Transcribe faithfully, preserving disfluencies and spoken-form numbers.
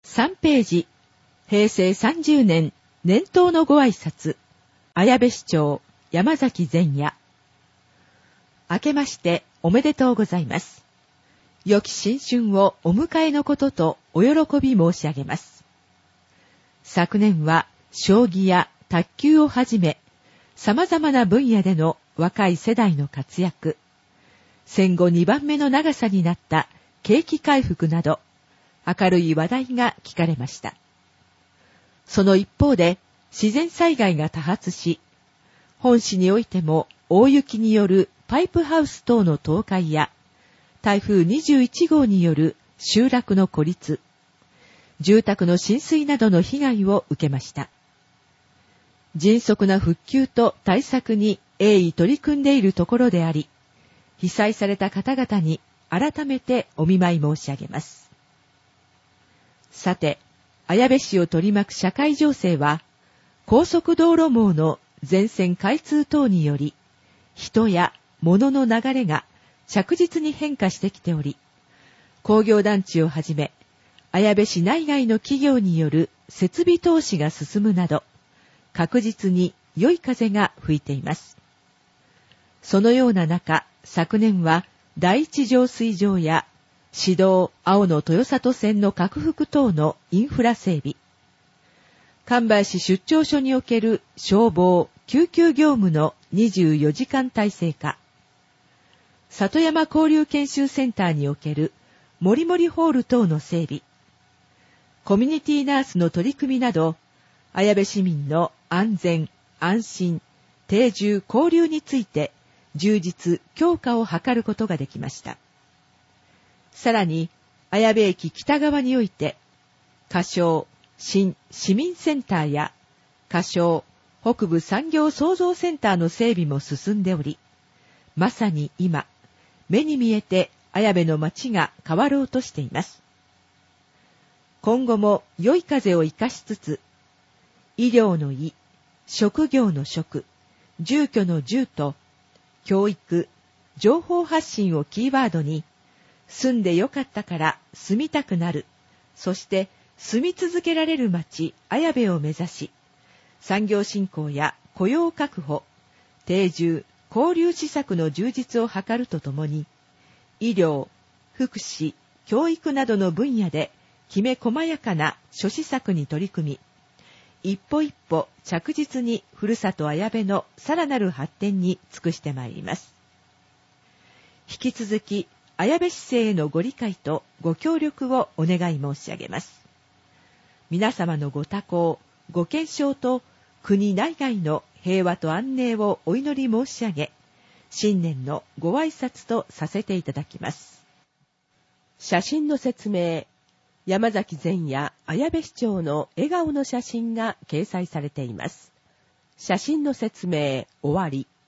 さんページ、へいせいさんじゅうねん年頭のご挨拶、綾部市長、山崎善也。明けましておめでとうございます。良き新春をお迎えのこととお喜び申し上げます。昨年は将棋や卓球をはじめ、様々な分野での若い世代の活躍、戦後にばんめの長さになった景気回復など、明るい話題が聞かれました。その一方で、自然災害が多発し、本市においても大雪によるパイプハウス等の倒壊や、台風にじゅういちごうによる集落の孤立、住宅の浸水などの被害を受けました。迅速な復旧と対策に鋭意取り組んでいるところであり、被災された方々に改めてお見舞い申し上げます。さて、綾部市を取り巻く社会情勢は、高速道路網の全線開通等により、人や物の流れが着実に変化してきており、工業団地をはじめ、綾部市内外の企業による設備投資が進むなど、確実に良い風が吹いています。そのような中、昨年は第一浄水場や市道青の豊里線の拡幅等のインフラ整備、神林市出張所における消防・救急業務のにじゅうよじかん体制化、里山交流研修センターにおけるもりもりホール等の整備、コミュニティナースの取り組みなど、綾部市民の安全・安心・定住・交流について充実・強化を図ることができました。さらに、綾部駅北側において、仮称新市民センターや仮称北部産業創造センターの整備も進んでおり、まさに今、目に見えて綾部の街が変わろうとしています。今後も良い風を生かしつつ、医療の医、職業の職、住居の住と、教育、情報発信をキーワードに、住んでよかったから住みたくなる、そして住み続けられる街、綾部を目指し、産業振興や雇用確保、定住、交流施策の充実を図るとともに、医療、福祉、教育などの分野できめ細やかな諸施策に取り組み、一歩一歩着実にふるさと綾部のさらなる発展に尽くしてまいります。引き続き、綾部市政へのご理解とご協力をお願い申し上げます。皆様のご多幸、ご健勝と国内外の平和と安寧をお祈り申し上げ、新年のご挨拶とさせていただきます。写真の説明、山崎善也綾部市長の笑顔の写真が掲載されています。写真の説明終わり。